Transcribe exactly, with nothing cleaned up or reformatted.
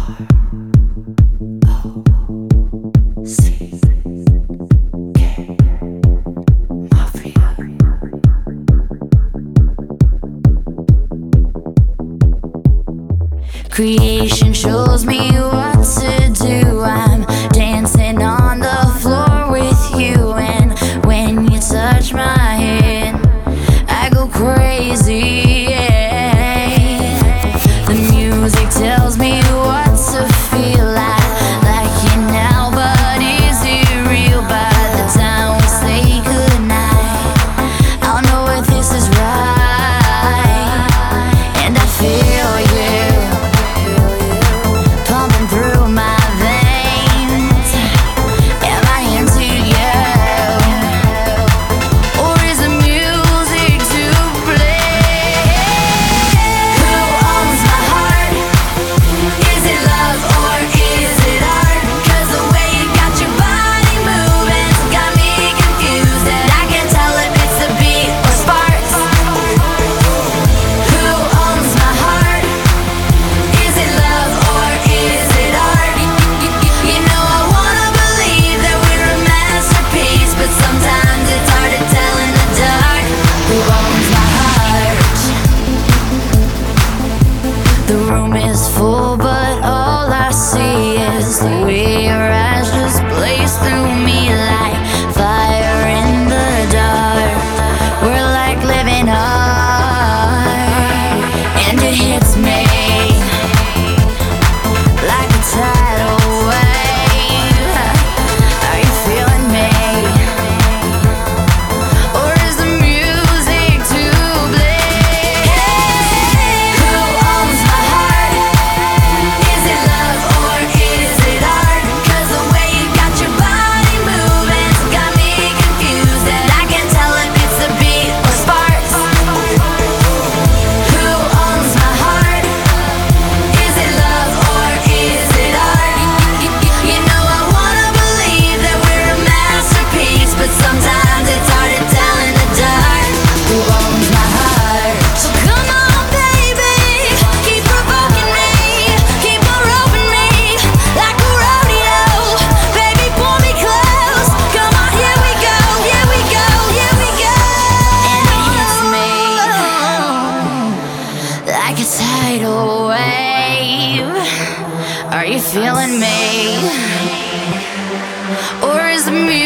Creation shows me what to do. I'm dancing on the floor with you, and when you touch my hand, I go crazy. Yeah. The music tells me what to feel like, like it now, but is it real? By the time we say goodnight, I'll know if this is right, and I feel you pumping through my veins. Am I into you, or is the music to blame? Who owns my heart? Is it love or is it art? 'Cause the way you got your body moving's got me confused, and I can't tell if it's the beat or sparks. Who owns my heart? Is it love or is it art? You know I wanna believe that we're a masterpiece, but sometimes it's hard to tell in the dark. Who owns my heart? The room is full, but all I see is the way your eyes just blaze through me like fire in the dark. We're like living art, and it hits me like a tidal wave. Are you feeling me, or is the music to blame? Who owns my heart? Is it love or is it art? 'Cause the way you got your body moving's got me confused, and I can't tell if it's the beat or sparks. Who owns my heart? Is it love or is it art? You know I wanna believe that we're a masterpiece, but sometimes it's hard to tell in the dark. Who owns my heart? So come on, baby, keep provoking me, keep on roping me like a rodeo. Baby, pull me close. Come on, here we go, here we go, here we go. And it hits me like a tidal wave. Are you feeling me, or is the music